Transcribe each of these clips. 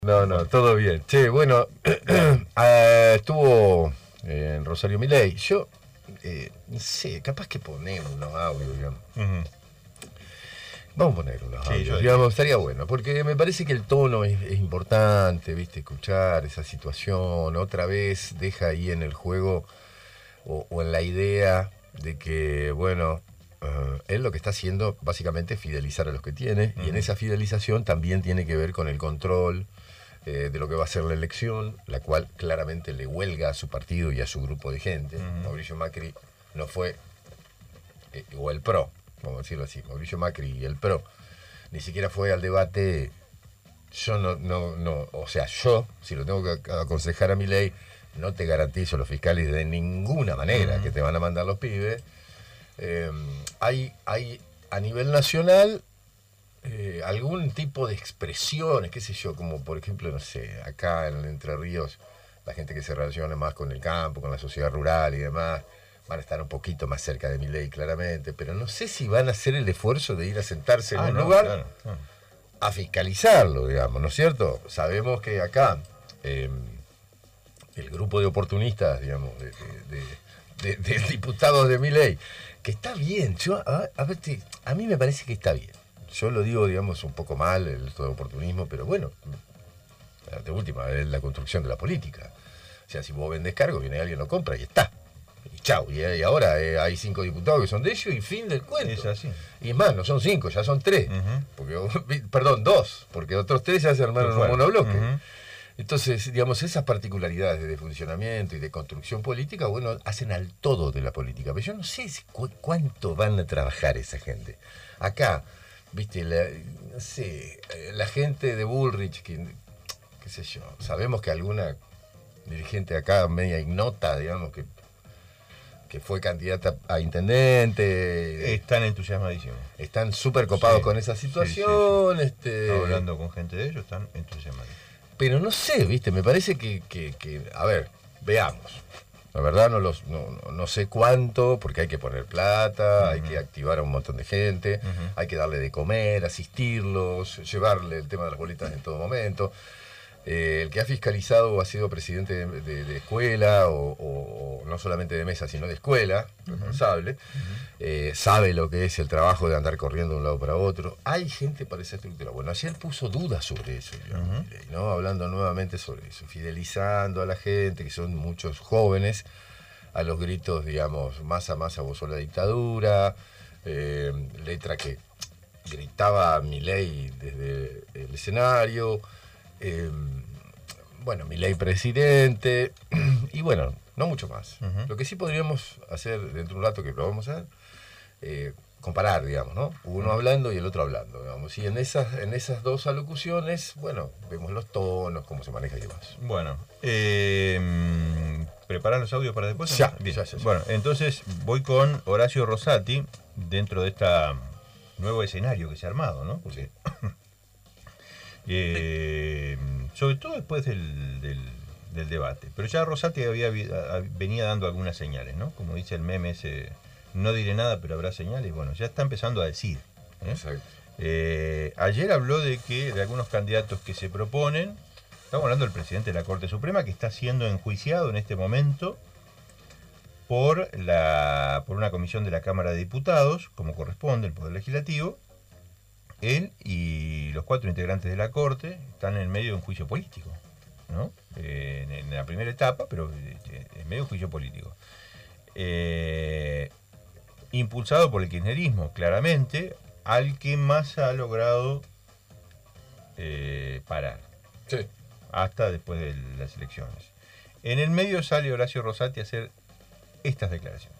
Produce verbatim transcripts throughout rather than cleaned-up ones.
No, no, todo bien. Che, bueno, eh, estuvo eh, en Rosario Milei. Yo, eh, no sé, capaz que poner unos audios, digamos. Uh-huh. Vamos a poner unos sí, audios, digamos, estaría bueno, porque me parece que el tono es, es importante, ¿viste? Escuchar esa situación, otra vez deja ahí en el juego o, o en la idea de que, bueno, uh, él lo que está haciendo básicamente es fidelizar a los que tiene, uh-huh. y en esa fidelización también tiene que ver con el control eh, de lo que va a ser la elección, la cual claramente le huelga a su partido y a su grupo de gente. Uh-huh. Mauricio Macri no fue, eh, o el P R O, vamos a decirlo así, Mauricio Macri y el P R O, ni siquiera fue al debate. Yo no, no, no, o sea, yo, si lo tengo que aconsejar a Milei, no te garantizo los fiscales de ninguna manera uh-huh. que te van a mandar los pibes. Eh, hay, hay a nivel nacional eh, algún tipo de expresiones, qué sé yo, como por ejemplo, no sé, acá en Entre Ríos, la gente que se relaciona más con el campo, con la sociedad rural y demás, van a estar un poquito más cerca de Milei, claramente, pero no sé si van a hacer el esfuerzo de ir a sentarse en ah, un no, lugar claro, claro. a fiscalizarlo, digamos, ¿no es cierto? Sabemos que acá eh, el grupo de oportunistas, digamos, de, de, de, de, de diputados de Milei, que está bien, yo, a, a, ver, a mí me parece que está bien. Yo lo digo, digamos, un poco mal, el esto de oportunismo, pero bueno, de última, es la construcción de la política. O sea, si vos vendés cargo, viene alguien, lo compra y está. Y chau, y, y ahora eh, hay cinco diputados que son de ellos y fin del cuento. Es así. Y es más, no son cinco, ya son tres. Uh-huh. Porque, perdón, dos, porque otros tres ya se armaron un monobloque. Uh-huh. Entonces, digamos, esas particularidades de funcionamiento y de construcción política, bueno, hacen al todo de la política. Pero yo no sé cu- cuánto van a trabajar esa gente. Acá, viste, la, no sé, la gente de Bullrich, que, qué sé yo, sabemos que alguna dirigente acá media ignota, digamos, que que fue candidata a intendente. Están entusiasmadísimos. Están súper copados sí, con esa situación. Sí, sí, sí. Este... Hablando con gente de ellos, están entusiasmadísimos. Pero no sé, viste, me parece que, que, que a ver, veamos. La verdad no, los, no, no sé cuánto, porque hay que poner plata, uh-huh. hay que activar a un montón de gente, uh-huh. hay que darle de comer, asistirlos, llevarle el tema de las boletas en todo momento. Eh, el que ha fiscalizado o ha sido presidente de, de, de escuela, o, o, o no solamente de mesa, sino de escuela, uh-huh. responsable, uh-huh. eh, sabe lo que es el trabajo de andar corriendo de un lado para otro. Hay gente para esa estructura. Bueno, ayer puso dudas sobre eso, digamos, uh-huh. ¿no? Hablando nuevamente sobre eso, fidelizando a la gente, que son muchos jóvenes, a los gritos, digamos, masa, masa, vos sos la dictadura, eh, letra que gritaba Milei desde el escenario. Eh, bueno, Milei presidente, y bueno, no mucho más. Uh-huh. Lo que sí podríamos hacer dentro de un rato, que lo vamos a hacer, eh, comparar, digamos, ¿no? Uno uh-huh. hablando y el otro hablando, digamos. Y en esas, en esas dos alocuciones, bueno, vemos los tonos, cómo se maneja y demás. Bueno, eh, ¿preparar los audios para después? Ya, Bien. ya, ya, ya. Bueno, entonces voy con Horacio Rosati, dentro de este nuevo escenario que se ha armado, ¿no? Porque... Eh, sobre todo después del, del, del debate. Pero ya Rosati había, venía dando algunas señales, ¿no? Como dice el meme ese, no diré nada, pero habrá señales. Bueno, ya está empezando a decir. ¿eh? Exacto. Eh, ayer habló de que de algunos candidatos que se proponen, estamos hablando del presidente de la Corte Suprema, que está siendo enjuiciado en este momento por, la, por una comisión de la Cámara de Diputados, como corresponde, el Poder Legislativo. Él y los cuatro integrantes de la Corte están en medio de un juicio político, ¿no? Eh, en, en la primera etapa, pero en medio de un juicio político. Eh, impulsado por el kirchnerismo, claramente, al que más ha logrado eh, parar. Sí. Hasta después de las elecciones. En el medio sale Horacio Rosati a hacer estas declaraciones.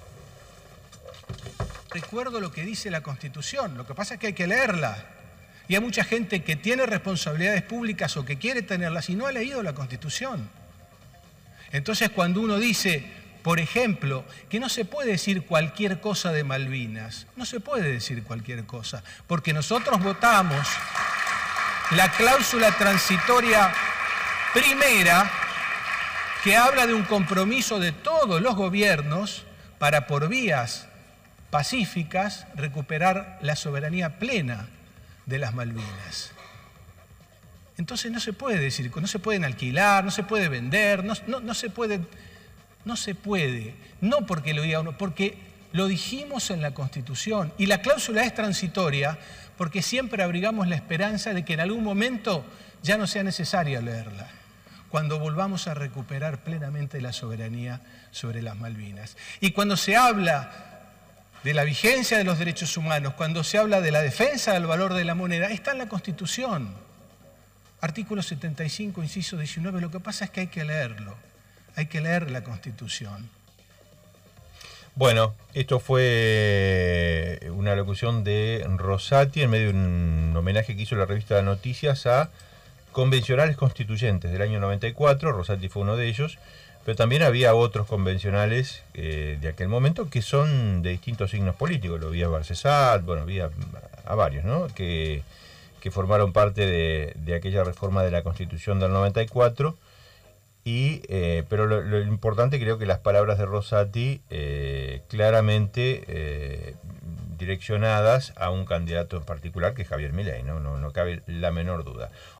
Recuerdo lo que dice la Constitución, lo que pasa es que hay que leerla. Y hay mucha gente que tiene responsabilidades públicas o que quiere tenerlas y no ha leído la Constitución. Entonces, cuando uno dice, por ejemplo, que no se puede decir cualquier cosa de Malvinas, no se puede decir cualquier cosa, porque nosotros votamos la cláusula transitoria primera, que habla de un compromiso de todos los gobiernos para, por vías pacíficas, recuperar la soberanía plena de las Malvinas. Entonces no se puede decir, no se pueden alquilar, no se puede vender, no, no, no se puede, no se puede, no porque lo diga uno, porque lo dijimos en la Constitución y la cláusula es transitoria porque siempre abrigamos la esperanza de que en algún momento ya no sea necesaria leerla, cuando volvamos a recuperar plenamente la soberanía sobre las Malvinas. Y cuando se habla de la vigencia de los derechos humanos, cuando se habla de la defensa del valor de la moneda, está en la Constitución. Artículo setenta y cinco, inciso diecinueve, lo que pasa es que hay que leerlo, hay que leer la Constitución. Bueno, esto fue una locución de Rosati en medio de un homenaje que hizo la revista Noticias a convencionales constituyentes del año noventa y cuatro, Rosati fue uno de ellos, pero también había otros convencionales eh, de aquel momento que son de distintos signos políticos, lo había Barcesat, bueno, había a varios, ¿no?, que... que formaron parte de, de aquella reforma de la Constitución del noventa y cuatro, y, eh, pero lo, lo importante creo que las palabras de Rosati eh, claramente eh, direccionadas a un candidato en particular que es Javier Milei, ¿no? No, no cabe la menor duda.